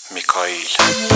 میکائیل.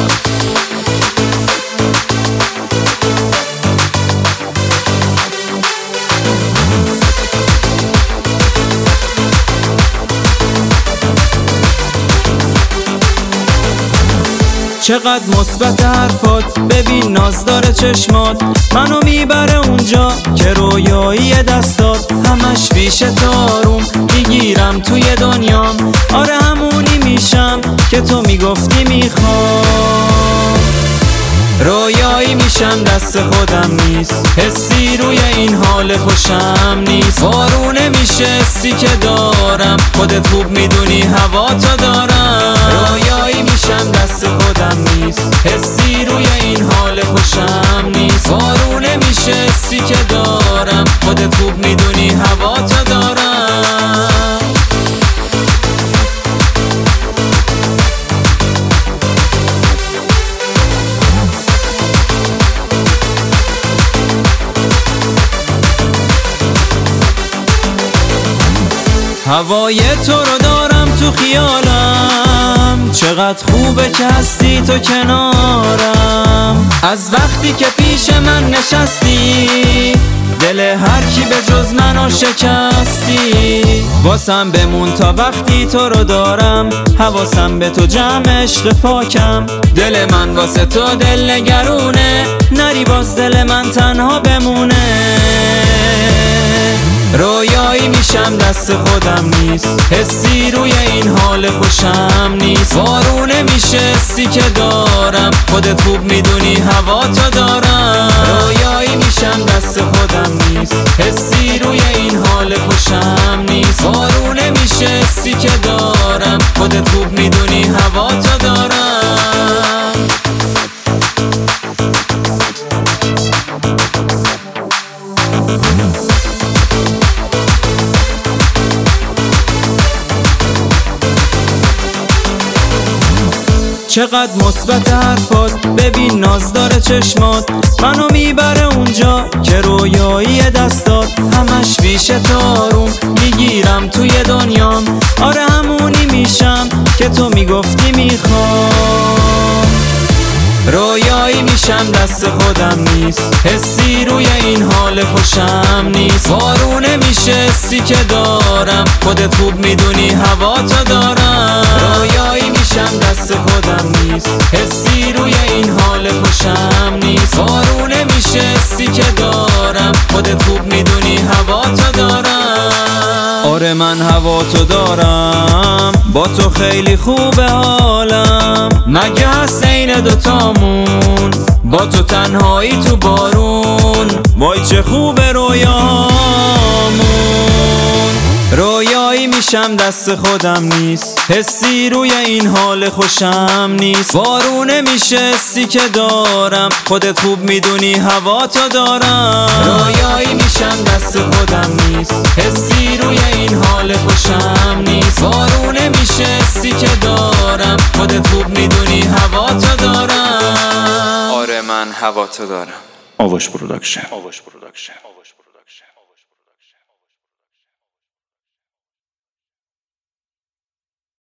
چقدر مثبت حرفات، ببین ناز داره چشمات، منو میبره اونجا که رویایی دستات همش پیش تاروم، میگیرم توی دنیام، آره همونی میشم که تو میگفتی میخوام. رویایی میشم دست خودم نیست، حسی روی این حال خوشم نیست، بارونه میشه حسی که دارم، خودت خوب میدونی هوا تو دارم. رویایی میشم دست خودم نیست، حسی روی این حال خوشم نیست، بارونه میشه حسی که دارم، خودت خوب میدونی هوا تو دارم. هوای تو رو دارم تو خیالم، چقدر خوبه که هستی تو کنارم، از وقتی که پیش من نشستی دل هر کی به جز منو شکستی. واسم بمون تا وقتی تو رو دارم، حواسم به تو جمع عشق پاکم، دل من واسه تو دل نگرونه، نری باز دل من تنها بمونه. رویایی میشم دست خودم نیست، حسی روی این حال خوشم نیست، بارونه میشه حسی که دارم، خودت خوب میدونی هوا تو دارم. رویایی میشم دست خودم نیست، حسی روی این حال خوشم نیست، بارونه میشه حسی که دارم، خودت خوب میدونی هوا تو دارم. چقدر مثبت حرفات، ببین ناز داره چشمات، منو میبره اونجا که رویایی دستات همش پیش تاروم، میگیرم توی دنیام، آره همونی میشم که تو میگفتی میخوام. رویایی میشم دست خودم نیست، حسی روی این حال خوشم نیست، بارونه میشه حسی که دارم، خودت خوب میدونی هوا تو دارم. رویایی میشم دست خودم نیست، حسی روی این حال خوشم نیست، بارونه میشه حسی که دارم، خودت خوب میدونی هوا تو دارم. آره من هوا تو دارم، با تو خیلی خوبه حالم، مگه هست این دوتامون، با تو تنهایی تو بارون، وای چه خوبه رویامون. رویایی میشم دست خودم نیست، حسی روی این حال خوشم نیست، بارونه میشه حسی که دارم، خودت خوب میدونی هوا تو دارم. رویایی میشم دست خودم نیست، حسی روی این حال خوشم نیست، بارونه میشه حسی که دارم، خودت خوب میدونی هوا تو دارم. آره من هوا تو دارم. آواش پروداکشن.